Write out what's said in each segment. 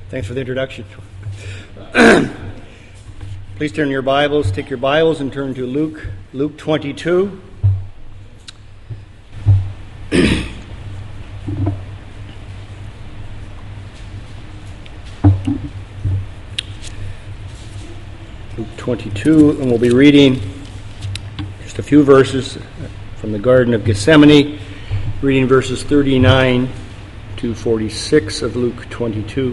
Thanks for the introduction. Please turn your Bibles, take your Bibles and turn to Luke 22. Luke 22, and we'll be reading just a few verses from the Garden of Gethsemane, reading verses 39 to 46 of Luke 22.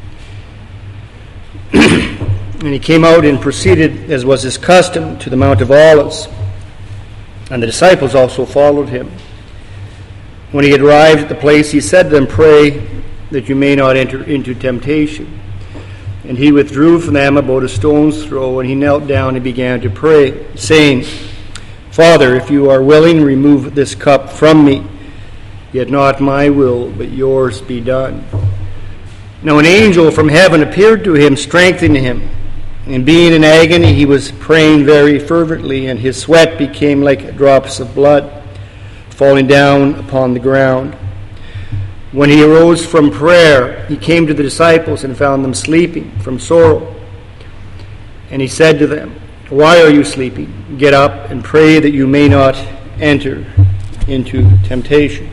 And he came out and proceeded, as was his custom, to the Mount of Olives, and the disciples also followed him. When he had arrived at the place, he said to them, "Pray that you may not enter into temptation." And he withdrew from them about a stone's throw, and he knelt down and began to pray, saying, "Father, if you are willing, remove this cup from me. Yet not my will, but yours be done." Now an angel from heaven appeared to him, strengthening him. And being in agony, he was praying very fervently, and his sweat became like drops of blood falling down upon the ground. When he arose from prayer, he came to the disciples and found them sleeping from sorrow. And he said to them, "Why are you sleeping? Get up and pray that you may not enter into temptation."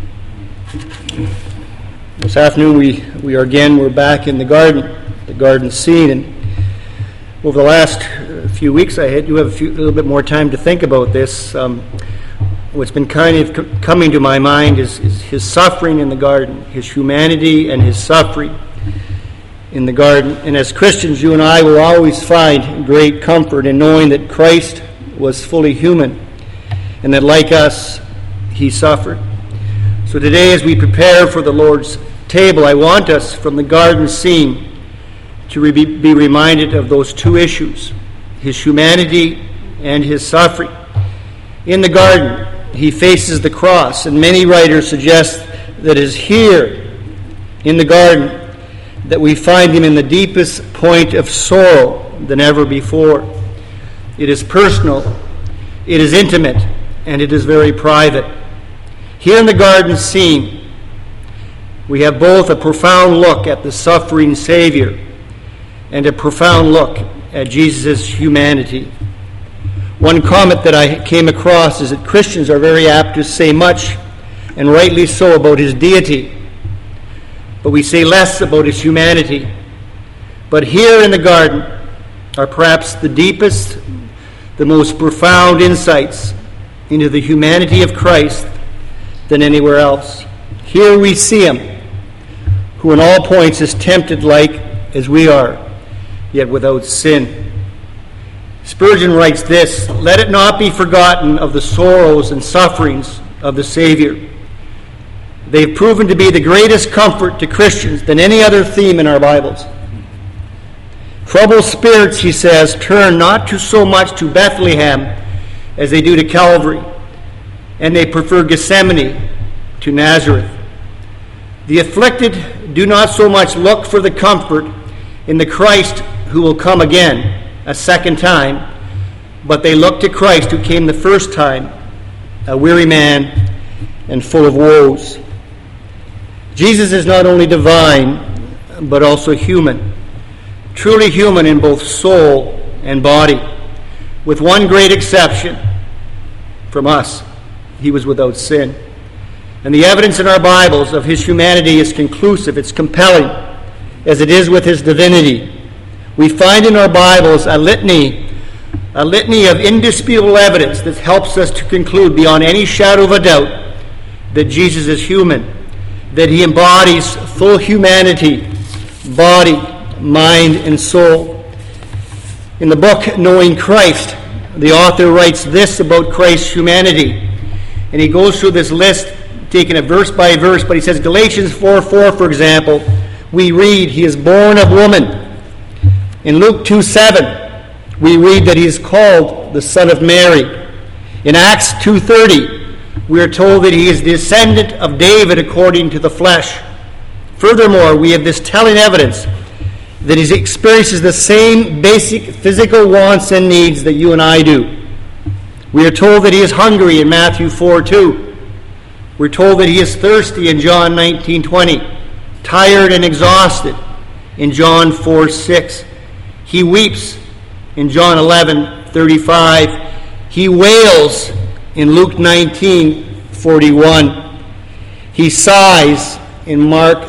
This afternoon we're back in the garden scene, and over the last few weeks I do have a little bit more time to think about this. What's been kind of coming to my mind is his suffering in the garden, his humanity and his suffering in the garden. And as Christians, you and I will always find great comfort in knowing that Christ was fully human and that, like us, he suffered. So today, as we prepare for the Lord's table, I want us from the garden scene to be reminded of those two issues, his humanity and his suffering. In the garden, he faces the cross, and many writers suggest that it is here in the garden that we find him in the deepest point of sorrow than ever before. It is personal, it is intimate, and it is very private. Here in the garden scene, we have both a profound look at the suffering Savior and a profound look at Jesus' humanity. One comment that I came across is that Christians are very apt to say much, and rightly so, about his deity, but we say less about his humanity. But here in the garden are perhaps the deepest, the most profound insights into the humanity of Christ than anywhere else. Here we see him, who in all points is tempted like as we are, yet without sin. Spurgeon writes this: "Let it not be forgotten of the sorrows and sufferings of the Savior. They've proven to be the greatest comfort to Christians than any other theme in our Bibles. Troubled spirits," he says, "turn not so much to Bethlehem as they do to Calvary, and they prefer Gethsemane to Nazareth. The afflicted do not so much look for the comfort in the Christ who will come again a second time, but they look to Christ who came the first time, a weary man and full of woes." Jesus is not only divine, but also human, truly human in both soul and body, with one great exception: from us, he was without sin. And the evidence in our Bibles of his humanity is conclusive, it's compelling, as it is with his divinity. We find in our Bibles a litany of indisputable evidence that helps us to conclude beyond any shadow of a doubt that Jesus is human, that he embodies full humanity, body, mind, and soul. In the book Knowing Christ, the author writes this about Christ's humanity, and he goes through this list, taking it verse by verse, but he says, Galatians 4:4, for example, we read, "He is born of woman." In Luke 2:7, we read that he is called the Son of Mary. In Acts 2:30, we are told that he is the descendant of David according to the flesh. Furthermore, we have this telling evidence that he experiences the same basic physical wants and needs that you and I do. We are told that he is hungry in Matthew 4:2. We're told that he is thirsty in John 19:20, tired and exhausted in John 4:6. He weeps in John 11:35. He wails in Luke 19:41. He sighs in Mark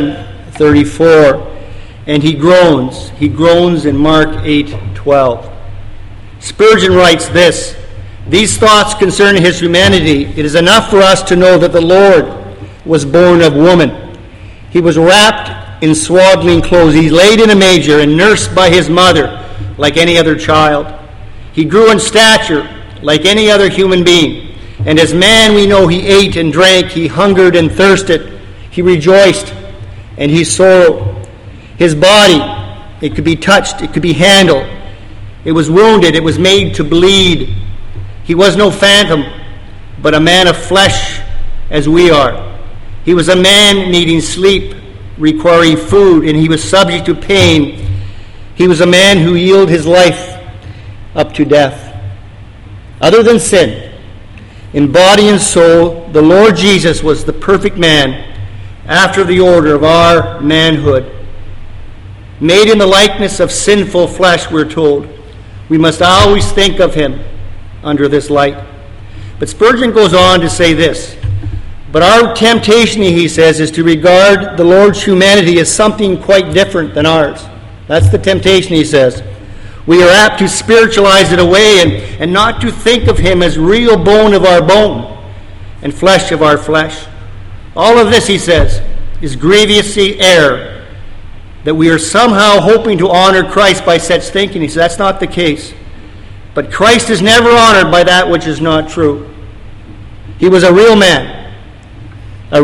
7:34. And he groans. He groans in Mark 8:12. Spurgeon writes this: these thoughts concerning his humanity, it is enough for us to know that the Lord was born of woman. He was wrapped in swaddling clothes. He laid in a manger and nursed by his mother like any other child. He grew in stature like any other human being. And as man we know he ate and drank, he hungered and thirsted, he rejoiced and he sorrowed. His body, it could be touched, it could be handled. It was wounded, it was made to bleed. He was no phantom, but a man of flesh as we are. He was a man needing sleep, requiring food, and he was subject to pain. He was a man who yielded his life up to death. Other than sin, in body and soul, the Lord Jesus was the perfect man after the order of our manhood. Made in the likeness of sinful flesh, we're told. We must always think of him under this light. But Spurgeon goes on to say this: but our temptation, he says, is to regard the Lord's humanity as something quite different than ours. That's the temptation, he says. We are apt to spiritualize it away and not to think of him as real bone of our bone and flesh of our flesh. All of this, he says, is grievously error, that we are somehow hoping to honor Christ by such thinking. He says that's not the case. But Christ is never honored by that which is not true. He was a real man, a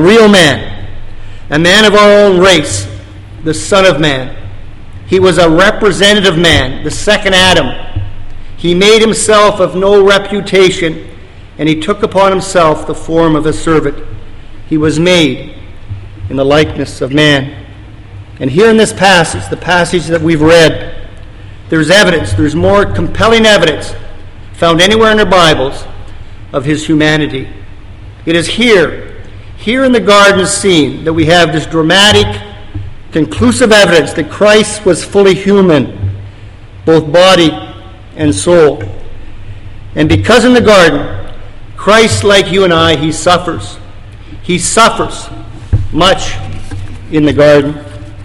man of our own race, the Son of Man. He was a representative man, the second Adam. He made himself of no reputation, and he took upon himself the form of a servant. He was made in the likeness of man. And here in this passage, the passage that we've read, there's evidence, there's more compelling evidence found anywhere in our Bibles of his humanity. It is here in the garden scene, that we have this dramatic, conclusive evidence that Christ was fully human, both body and soul. And because in the garden, Christ, like you and I, he suffers. He suffers much in the garden.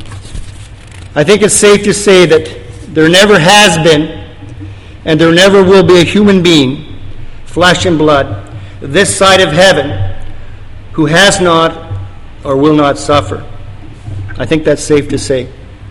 I think it's safe to say that there never has been and there never will be a human being, flesh and blood, this side of heaven, who has not or will not suffer. I think that's safe to say.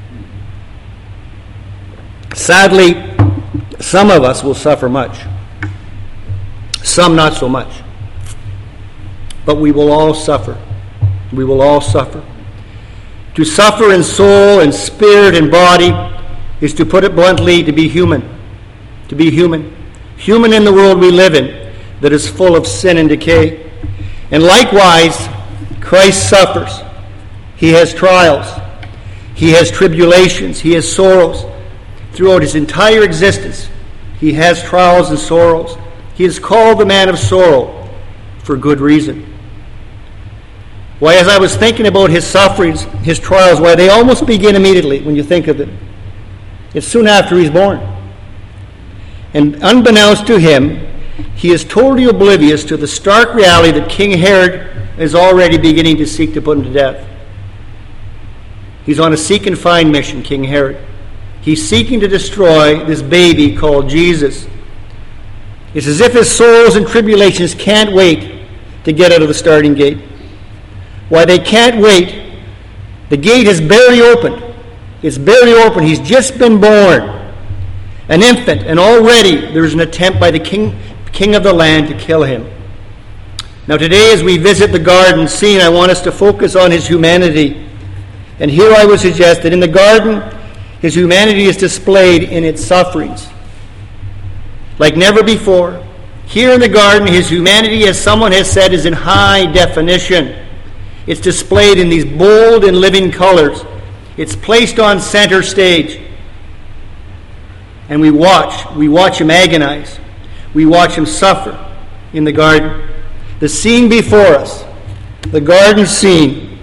Sadly, some of us will suffer much. Some not so much. But we will all suffer. We will all suffer. To suffer in soul and spirit and body is, to put it bluntly, to be human. To be human. Human in the world we live in that is full of sin and decay. And likewise, Christ suffers. He has trials. He has tribulations. He has sorrows. Throughout his entire existence, he has trials and sorrows. He is called the man of sorrow for good reason. Why, as I was thinking about his sufferings, his trials, why, they almost begin immediately when you think of them. It's soon after he's born. And unbeknownst to him, he is totally oblivious to the stark reality that King Herod is already beginning to seek to put him to death. He's on a seek and find mission, King Herod. He's seeking to destroy this baby called Jesus. It's as if his sorrows and tribulations can't wait to get out of the starting gate. Why, they can't wait. The gate is barely opened. It's barely open. He's just been born, an infant, and already there's an attempt by the king of the land to kill him. Now today, as we visit the garden scene, I want us to focus on his humanity. And here I would suggest that in the garden, his humanity is displayed in its sufferings. Like never before, here in the garden, his humanity, as someone has said, is in high definition. It's displayed in these bold and living colors. It's placed on center stage. And we watch him agonize. We watch him suffer in the garden. The scene before us, the garden scene,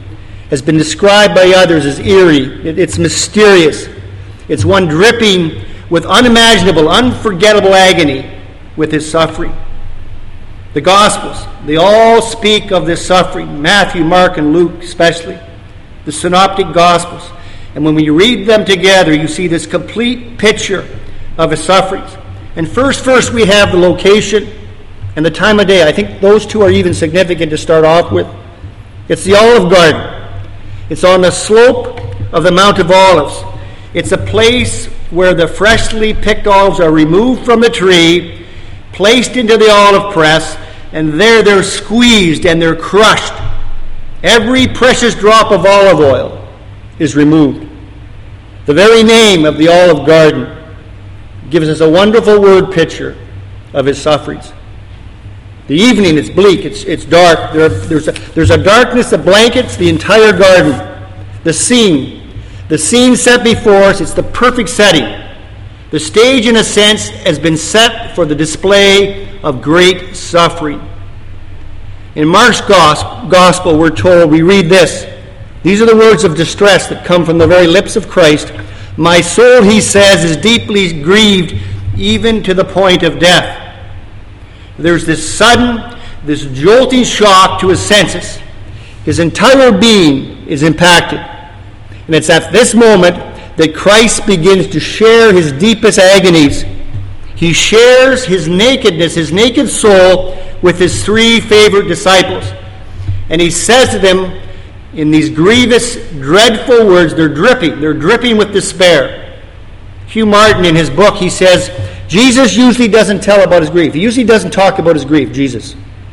has been described by others as eerie. It's mysterious. It's one dripping with unimaginable, unforgettable agony with his suffering. The Gospels, they all speak of this suffering. Matthew, Mark, and Luke especially. The Synoptic Gospels. And when we read them together, you see this complete picture of his sufferings. And first we have the location and the time of day. I think those two are even significant to start off with. It's the Olive Garden. It's on the slope of the Mount of Olives. It's a place where the freshly picked olives are removed from the tree, placed into the olive press, and there they're squeezed and they're crushed. Every precious drop of olive oil is removed. The very name of the Olive Garden gives us a wonderful word picture of his sufferings. The evening is bleak, it's dark. There's a darkness that blankets the entire garden. The scene set before us, it's the perfect setting. The stage, in a sense, has been set for the display of great suffering. In Mark's gospel, we're told, we read this. These are the words of distress that come from the very lips of Christ. My soul, he says, is deeply grieved, even to the point of death. There's this sudden, this jolting shock to his senses. His entire being is impacted. And it's at this moment that Christ begins to share his deepest agonies. He shares his nakedness, his naked soul, with his three favorite disciples. And he says to them in these grievous, dreadful words, they're dripping with despair. Hugh Martin, in his book, he says, Jesus usually doesn't tell about his grief. He usually doesn't talk about his grief, Jesus.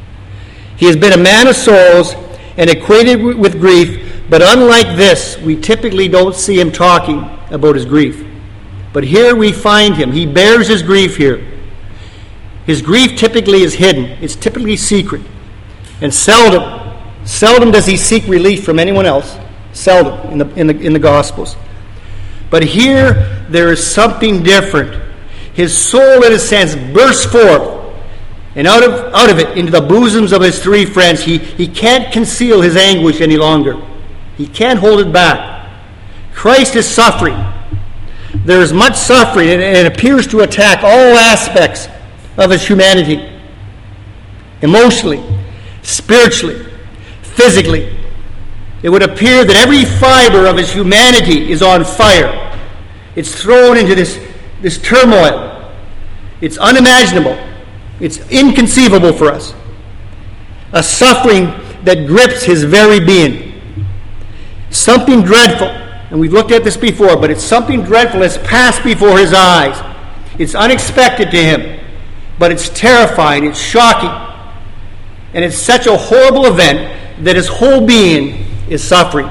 He has been a man of sorrows and acquainted with grief, but unlike this, we typically don't see him talking about his grief. But here we find him. He bears his grief here. His grief typically is hidden. It's typically secret. And seldom does he seek relief from anyone else. Seldom in the Gospels. But here there is something different. His soul, in a sense, bursts forth, and out of it, into the bosoms of his three friends. He can't conceal his anguish any longer. He can't hold it back. Christ is suffering. There is much suffering, and it appears to attack all aspects of his humanity. Emotionally, spiritually, physically. It would appear that every fiber of his humanity is on fire. It's thrown into this turmoil. It's unimaginable. It's inconceivable for us. A suffering that grips his very being. Something dreadful, and we've looked at this before, but it's something dreadful that's passed before his eyes. It's unexpected to him, but it's terrifying, it's shocking. And it's such a horrible event that his whole being is suffering.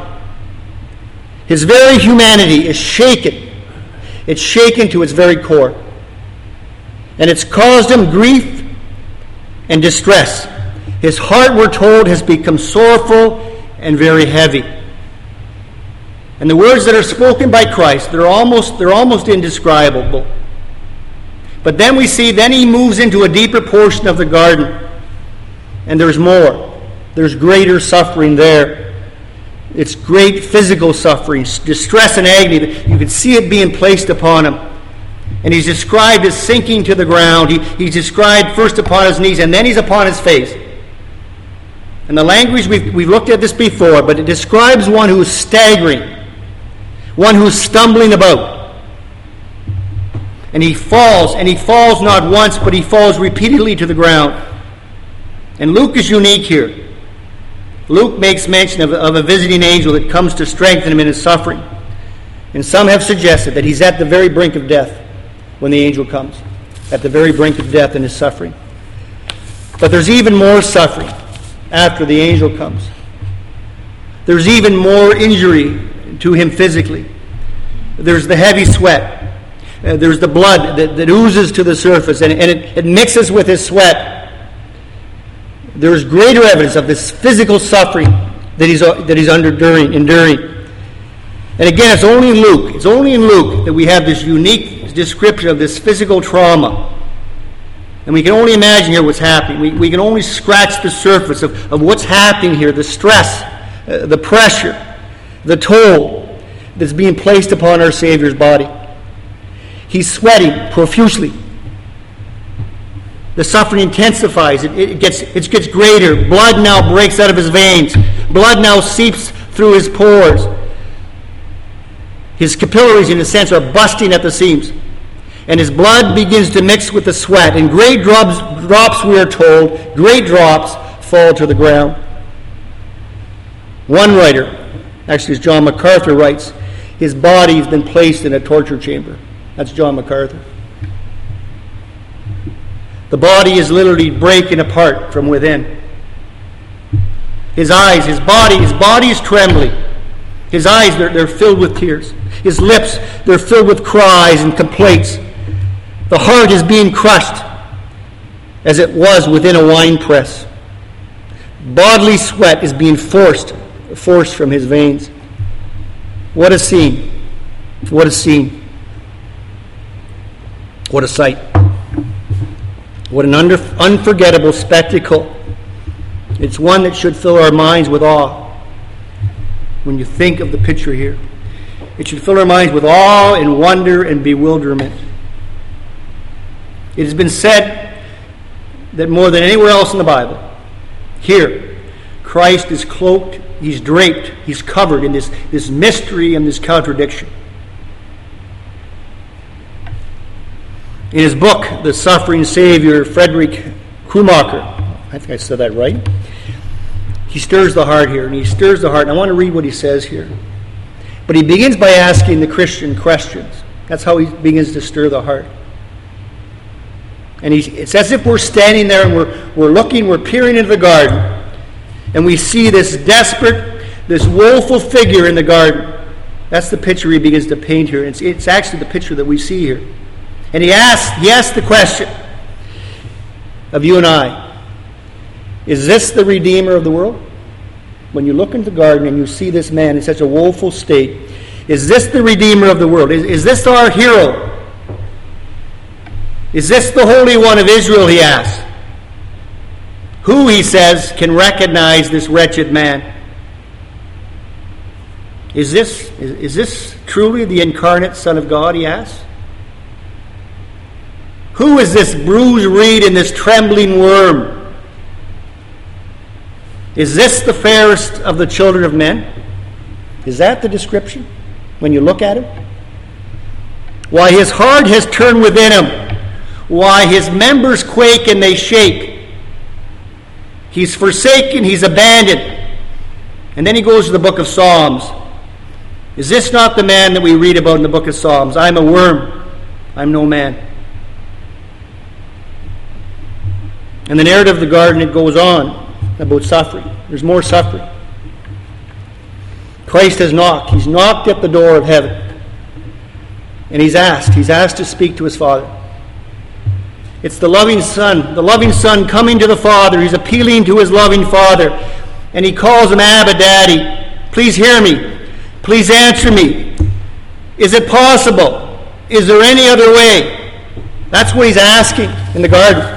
His very humanity is shaken. It's shaken to its very core. And it's caused him grief and distress. His heart, we're told, has become sorrowful and very heavy. And the words that are spoken by Christ, they're almost indescribable. But then we see, then he moves into a deeper portion of the garden. And there's more. There's greater suffering there. It's great physical suffering, distress and agony. You can see it being placed upon him. And he's described as sinking to the ground. He's described first upon his knees, and then he's upon his face. And the language, we've looked at this before, but it describes one who is staggering, one who is stumbling about. And he falls not once, but he falls repeatedly to the ground. And Luke is unique here. Luke makes mention of a visiting angel that comes to strengthen him in his suffering. And some have suggested that he's at the very brink of death when the angel comes, at the very brink of death in his suffering. But there's even more suffering after the angel comes. There's even more injury to him physically. There's the heavy sweat. There's the blood that oozes to the surface, and it mixes with his sweat. There's greater evidence of this physical suffering that he's enduring. And again, it's only in Luke that we have this unique description of this physical trauma. And we can only imagine here what's happening. We can only scratch the surface of what's happening here, the stress, the pressure, the toll that's being placed upon our Savior's body. He's sweating profusely. The suffering intensifies. It gets greater. Blood now breaks out of his veins. Blood now seeps through his pores. His capillaries, in a sense, are busting at the seams. And his blood begins to mix with the sweat. And great drops, we are told, great drops fall to the ground. One writer, actually, as John MacArthur writes, his body has been placed in a torture chamber. That's John MacArthur. The body is literally breaking apart from within. His eyes, his body is trembling. His eyes, they're filled with tears. His lips, they're filled with cries and complaints. The heart is being crushed as it was within a wine press. Bodily sweat is being forced from his veins. What a scene. What a scene. What a sight. What an unforgettable spectacle. It's one that should fill our minds with awe. When you think of the picture here, it should fill our minds with awe and wonder and bewilderment. It has been said that more than anywhere else in the Bible, here, Christ is cloaked, he's draped, he's covered in this mystery and this contradiction. In his book, The Suffering Savior, Frederick Krummacher, I think I said that right, he stirs the heart here, and he stirs the heart. And I want to read what he says here. But he begins by asking the Christian questions. That's how he begins to stir the heart. And it's as if we're standing there and we're looking, we're peering into the garden, and we see this desperate, this woeful figure in the garden. That's the picture he begins to paint here. It's actually the picture that we see here. And he asked the question of you and I, is this the Redeemer of the world? When you look into the garden and you see this man in such a woeful state, is this the Redeemer of the world? Is this our hero? Is this the Holy One of Israel, he asks? Who, he says, can recognize this wretched man? Is this truly the incarnate Son of God, he asks? Who is this bruised reed and this trembling worm? Is this the fairest of the children of men? Is that the description when you look at him? Why, his heart has turned within him. Why, his members quake and they shake. He's forsaken, he's abandoned. And then he goes to the book of Psalms. Is this not the man that we read about in the book of Psalms? I'm a worm, I'm no man. And the narrative of the garden, it goes on about suffering. There's more suffering. Christ has knocked. He's knocked at the door of heaven. And he's asked to speak to his Father. It's the loving Son coming to the Father. He's appealing to his loving Father. And he calls him Abba, Daddy. Please hear me. Please answer me. Is it possible? Is there any other way? That's what he's asking in the garden.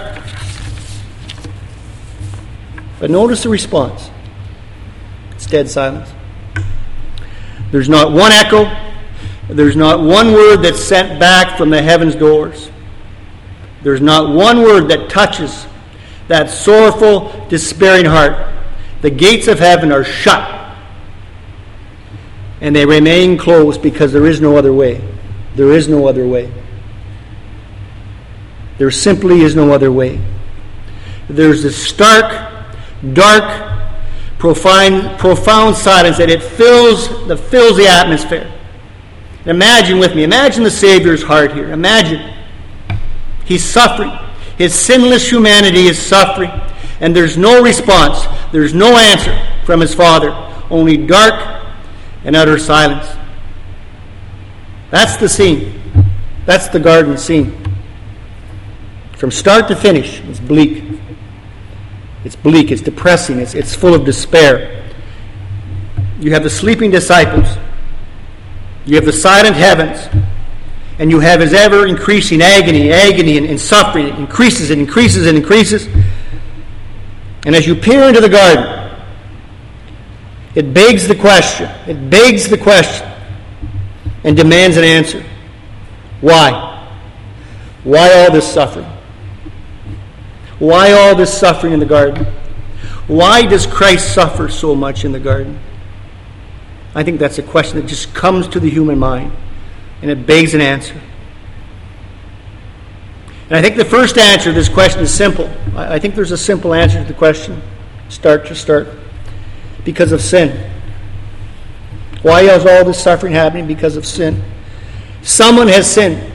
But notice the response. It's dead silence. There's not one echo. There's not one word that's sent back from the heaven's doors. There's not one word that touches that sorrowful, despairing heart. The gates of heaven are shut. And they remain closed because there is no other way. There is no other way. There simply is no other way. There's this stark, dark, profound silence that fills the atmosphere. Imagine with me. Imagine the Savior's heart here. Imagine. He's suffering. His sinless humanity is suffering. And there's no response. There's no answer from his Father. Only dark and utter silence. That's the scene. That's the garden scene. From start to finish, it's bleak. It's bleak, it's depressing, it's full of despair. You have the sleeping disciples. You have the silent heavens. And you have his ever-increasing agony and suffering. It increases and increases and increases. And as you peer into the garden, It begs the question. It begs the question and demands an answer. Why? Why all this suffering? Why all this suffering in the garden? Why does Christ suffer so much in the garden? I think that's a question that just comes to the human mind, and it begs an answer. And I think the first answer to this question is simple. I think there's a simple answer to the question. Start. Because of sin. Why is all this suffering happening? Because of sin. Someone has sinned.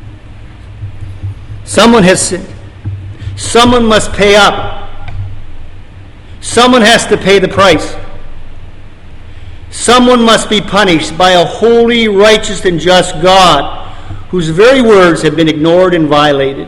Someone has sinned. Someone must pay up. Someone has to pay the price. Someone must be punished by a holy, righteous, and just God whose very words have been ignored and violated.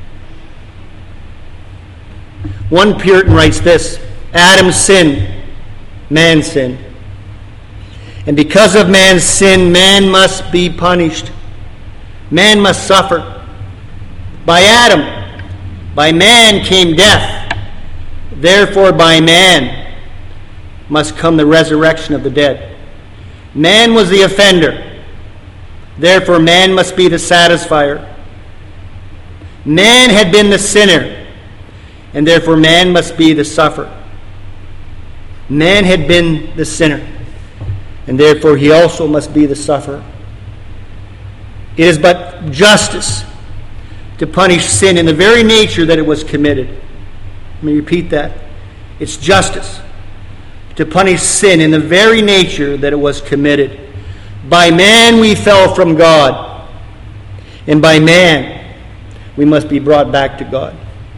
One Puritan writes this: Adam sinned, man sinned. And because of man's sin, man must be punished. Man must suffer. By Adam, by man came death. Therefore, by man must come the resurrection of the dead. Man was the offender. Therefore, man must be the satisfier. Man had been the sinner, and therefore man must be the sufferer. Man had been the sinner, and therefore he also must be the sufferer. It is but justice to punish sin in the very nature that it was committed. Let me repeat that. It's justice to punish sin in the very nature that it was committed. By man we fell from God, and by man we must be brought back to God.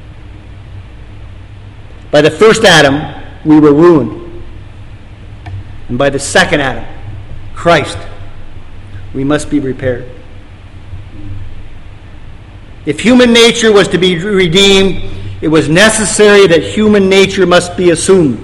By the first Adam we were ruined, and by the second Adam, Christ, we must be repaired. If human nature was to be redeemed, it was necessary that human nature must be assumed.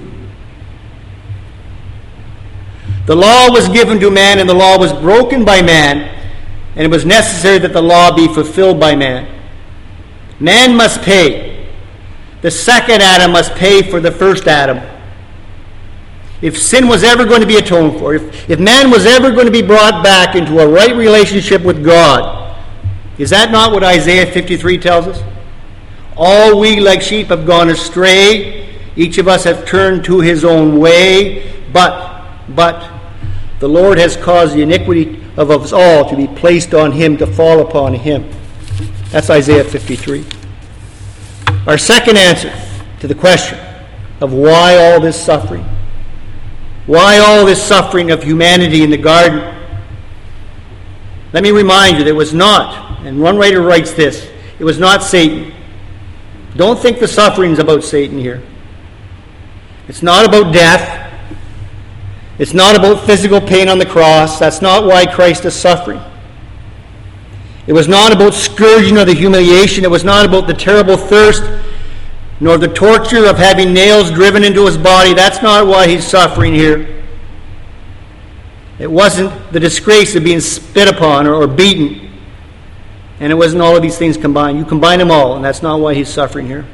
The law was given to man, and the law was broken by man, and it was necessary that the law be fulfilled by man. Man must pay. The second Adam must pay for the first Adam. If sin was ever going to be atoned for, if man was ever going to be brought back into a right relationship with God, is that not what Isaiah 53 tells us? All we like sheep have gone astray. Each of us have turned to his own way. But the Lord has caused the iniquity of us all to be placed on him, to fall upon him. That's Isaiah 53. Our second answer to the question of why all this suffering, why all this suffering of humanity in the garden. Let me remind you that it was not, and one writer writes this, it was not Satan. Don't think the suffering's about Satan here. It's not about death. It's not about physical pain on the cross. That's not why Christ is suffering. It was not about scourging or the humiliation. It was not about the terrible thirst, nor the torture of having nails driven into his body. That's not why he's suffering here. It wasn't the disgrace of being spit upon or beaten. And it wasn't all of these things combined. You combine them all, and that's not why he's suffering here.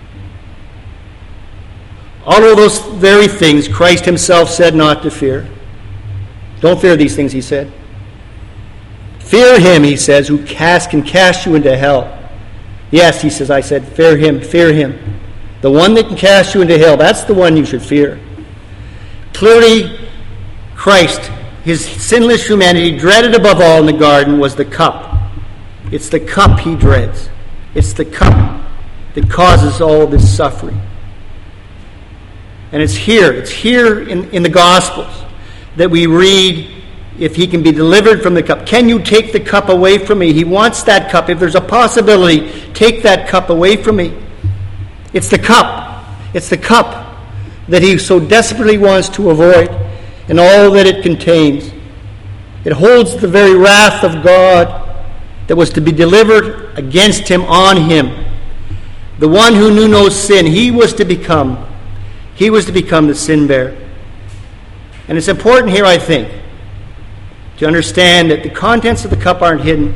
All of those very things Christ himself said not to fear. Don't fear these things, he said. Fear him, he says, who can cast you into hell. Yes, he says, I said, fear him. The one that can cast you into hell, that's the one you should fear. Clearly, Christ, his sinless humanity, dreaded above all in the garden was the cup. It's the cup he dreads. It's the cup that causes all this suffering. And it's here in the Gospels that we read, if he can be delivered from the cup. Can you take the cup away from me? He wants that cup. If there's a possibility, take that cup away from me. It's the cup. It's the cup that he so desperately wants to avoid, and all that it contains. It holds the very wrath of God that was to be delivered against him on him. The one who knew no sin, he was to become the sin bearer. And it's important here, I think, to understand that the contents of the cup aren't hidden.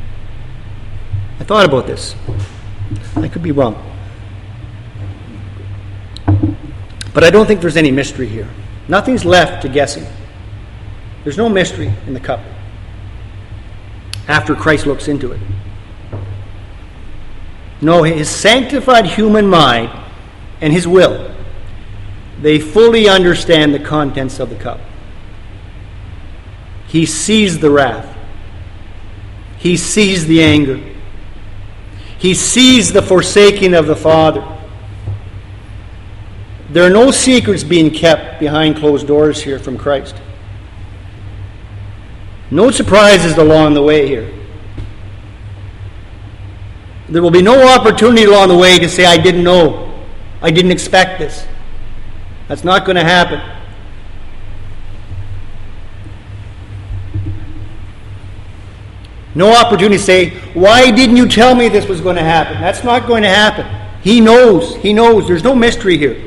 I thought about this. I could be wrong. But I don't think there's any mystery here. Nothing's left to guessing. There's no mystery in the cup after Christ looks into it. No, his sanctified human mind and his will, they fully understand the contents of the cup. He sees the wrath. He sees the anger. He sees the forsaking of the Father. There are no secrets being kept behind closed doors here from Christ. No surprises along the way here. There will be no opportunity along the way to say, I didn't know. I didn't expect this. That's not going to happen. No opportunity to say, why didn't you tell me this was going to happen? That's not going to happen. He knows. He knows. There's no mystery here.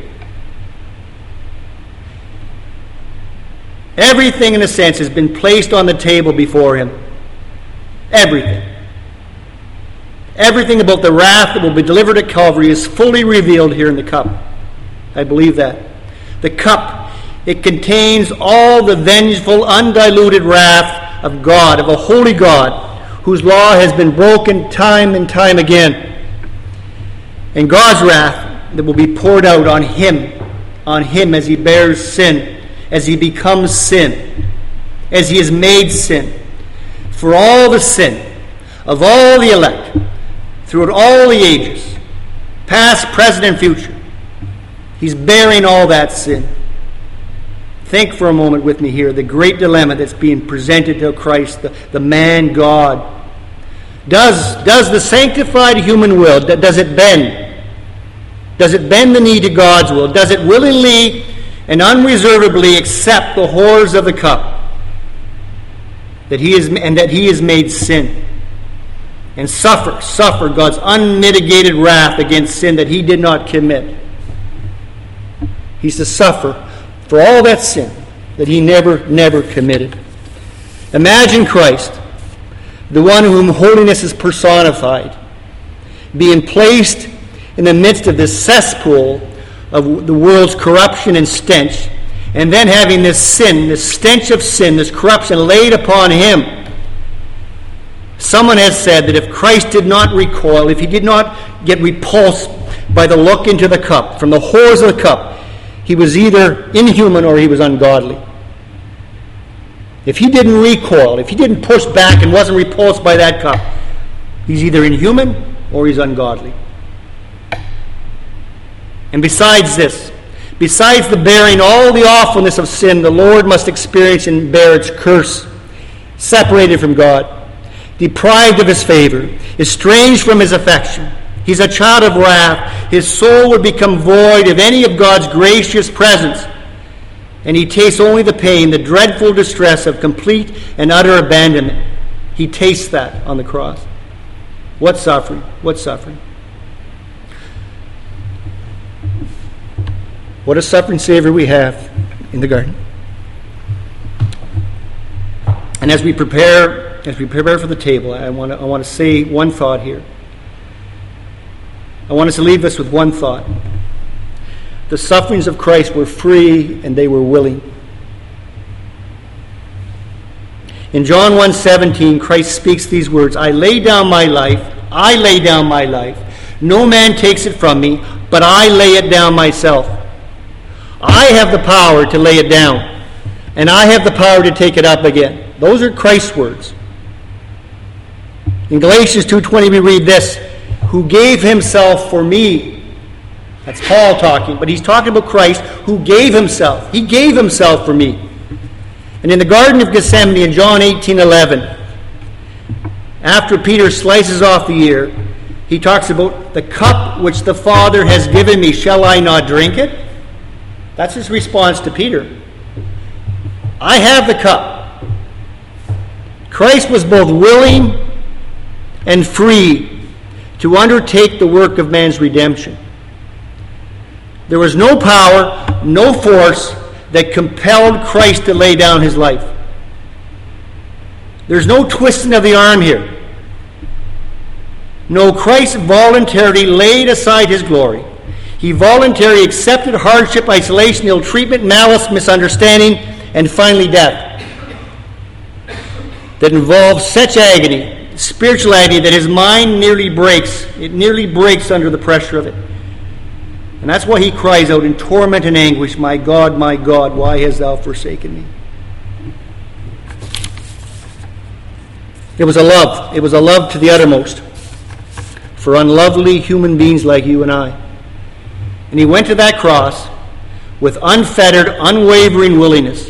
Everything, in a sense, has been placed on the table before him. Everything. Everything about the wrath that will be delivered at Calvary is fully revealed here in the cup. I believe that. The cup, it contains all the vengeful, undiluted wrath of God, of a holy God, whose law has been broken time and time again. And God's wrath that will be poured out on him as he bears sin, as he becomes sin, as he is made sin, for all the sin of all the elect, throughout all the ages, past, present, and future. He's bearing all that sin. Think for a moment with me here, the great dilemma that's being presented to Christ, the man God. Does the sanctified human will, does it bend? Does it bend the knee to God's will? Does it willingly and unreservedly accept the horrors of the cup that he is made sin, and suffer God's unmitigated wrath against sin that he did not commit? He's to suffer for all that sin that he never committed. Imagine Christ, the one whom holiness is personified, being placed in the midst of this cesspool of the world's corruption and stench, and then having this sin, this stench of sin, this corruption laid upon him. Someone has said that if Christ did not recoil, if he did not get repulsed by the look into the cup, from the horrors of the cup, he was either inhuman or he was ungodly. If he didn't recoil, if he didn't push back and wasn't repulsed by that cup, he's either inhuman or he's ungodly. And besides this, besides the bearing all the awfulness of sin, the Lord must experience and bear its curse, separated from God, deprived of his favor, estranged from his affection. He's a child of wrath. His soul would become void of any of God's gracious presence, and he tastes only the pain, the dreadful distress of complete and utter abandonment. He tastes that on the cross. What suffering? What suffering? What a suffering Savior we have in the garden. And as we prepare for the table, I want to say one thought here. I want us to leave us with one thought. The sufferings of Christ were free and they were willing. In John 1:17, Christ speaks these words, I lay down my life. No man takes it from me, but I lay it down myself. I have the power to lay it down, and I have the power to take it up again. Those are Christ's words. In Galatians 2:20 we read this, who gave himself for me. That's Paul talking, but he's talking about Christ who gave himself. He gave himself for me. And in the Garden of Gethsemane in John 18:11, after Peter slices off the ear, he talks about the cup which the Father has given me. Shall I not drink it? That's his response to Peter. I have the cup. Christ was both willing and free to undertake the work of man's redemption. There was no power, no force that compelled Christ to lay down his life. There's no twisting of the arm here. No, Christ voluntarily laid aside his glory. He voluntarily accepted hardship, isolation, ill treatment, malice, misunderstanding, and finally death that involves such agony, spiritual agony, that his mind nearly breaks. It nearly breaks under the pressure of it. And that's why he cries out in torment and anguish, my God, why hast thou forsaken me? It was a love. It was a love to the uttermost for unlovely human beings like you and I. And he went to that cross with unfettered, unwavering willingness.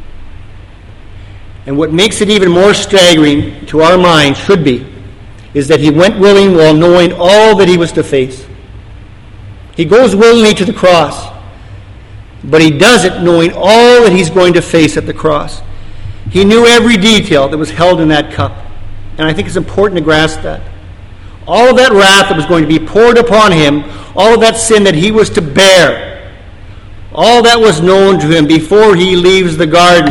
And what makes it even more staggering to our minds should be, is that he went willing while knowing all that he was to face. He goes willingly to the cross, but he does it knowing all that he's going to face at the cross. He knew every detail that was held in that cup. And I think it's important to grasp that. All of that wrath that was going to be poured upon him, all of that sin that he was to bear, all that was known to him before he leaves the garden.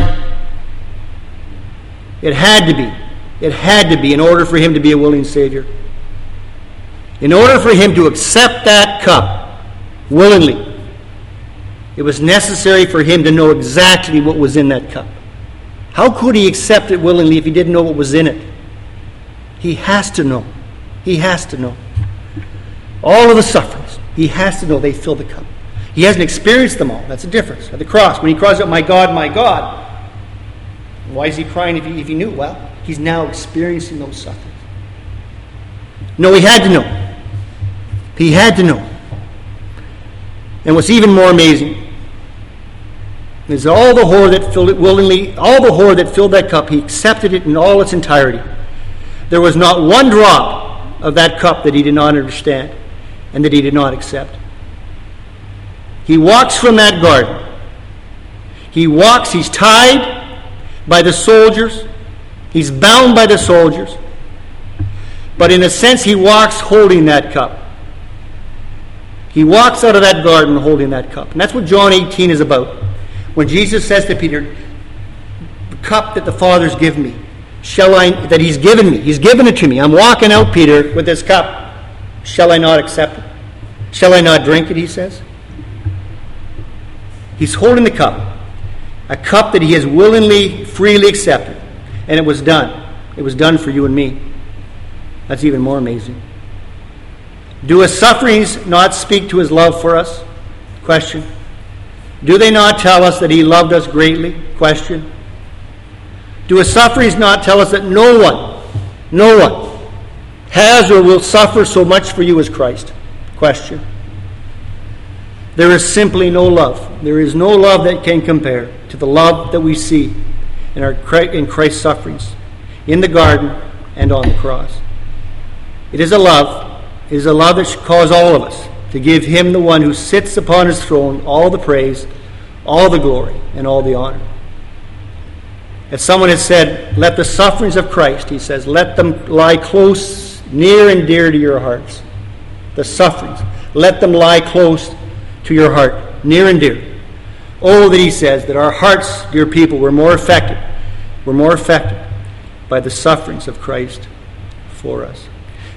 It had to be. It had to be in order for him to be a willing Savior. In order for him to accept that cup willingly, it was necessary for him to know exactly what was in that cup. How could he accept it willingly if he didn't know what was in it? He has to know. He has to know. All of the sufferings, he has to know they fill the cup. He hasn't experienced them all. That's the difference. At the cross, when he cries out, my God, why is he crying if he knew? Well, he's now experiencing those sufferings. No, he had to know. He had to know. And what's even more amazing is all the horror that filled it willingly, all the horror that filled that cup, he accepted it in all its entirety. There was not one drop of that cup that he did not understand and that he did not accept. He walks from that garden. He walks, he's tied by the soldiers. He's bound by the soldiers. But in a sense, he walks holding that cup. He walks out of that garden holding that cup. And that's what John 18 is about. When Jesus says to Peter, the cup that the Father's given me, that he's given me. He's given it to me. I'm walking out, Peter, with this cup. Shall I not accept it? Shall I not drink it, he says? He's holding the cup. A cup that he has willingly, freely accepted. And it was done. It was done for you and me. That's even more amazing. Do his sufferings not speak to his love for us? Question. Do they not tell us that he loved us greatly? Question. Do his sufferings not tell us that no one has or will suffer so much for you as Christ? Question. There is simply no love. There is no love that can compare to the love that we see in Christ's sufferings, in the garden and on the cross. It is a love that should cause all of us to give him, the one who sits upon his throne, all the praise, all the glory, and all the honor. As someone has said, let the sufferings of Christ, he says, let them lie close, near and dear to your hearts. The sufferings, let them lie close to your heart, near and dear. Oh, that he says that our hearts, dear people, were more affected by the sufferings of Christ for us.